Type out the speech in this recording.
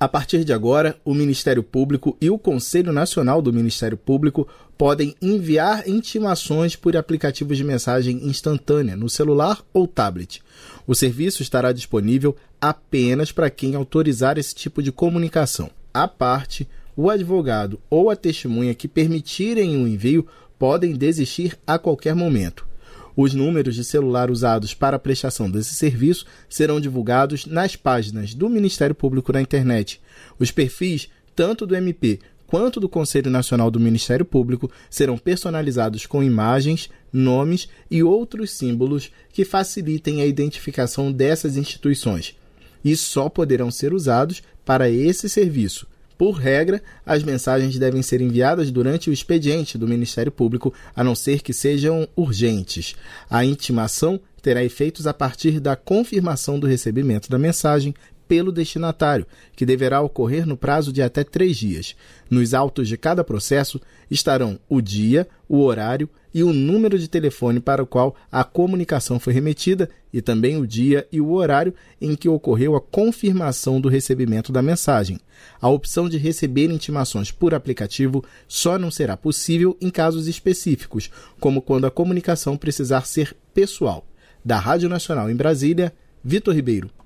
A partir de agora, o Ministério Público e o Conselho Nacional do Ministério Público podem enviar intimações por aplicativos de mensagem instantânea no celular ou tablet. O serviço estará disponível apenas para quem autorizar esse tipo de comunicação. À parte, o advogado ou a testemunha que permitirem o envio podem desistir a qualquer momento. Os números de celular usados para a prestação desse serviço serão divulgados nas páginas do Ministério Público na internet. Os perfis, tanto do MP quanto do Conselho Nacional do Ministério Público, serão personalizados com imagens, nomes e outros símbolos que facilitem a identificação dessas instituições. E só poderão ser usados para esse serviço. Por regra, as mensagens devem ser enviadas durante o expediente do Ministério Público, a não ser que sejam urgentes. A intimação terá efeitos a partir da confirmação do recebimento da mensagem pelo destinatário, que deverá ocorrer no prazo de até 3 dias. Nos autos de cada processo estarão o dia, o horário e o número de telefone para o qual a comunicação foi remetida e também o dia e o horário em que ocorreu a confirmação do recebimento da mensagem. A opção de receber intimações por aplicativo só não será possível em casos específicos, como quando a comunicação precisar ser pessoal. Da Rádio Nacional em Brasília, Vitor Ribeiro.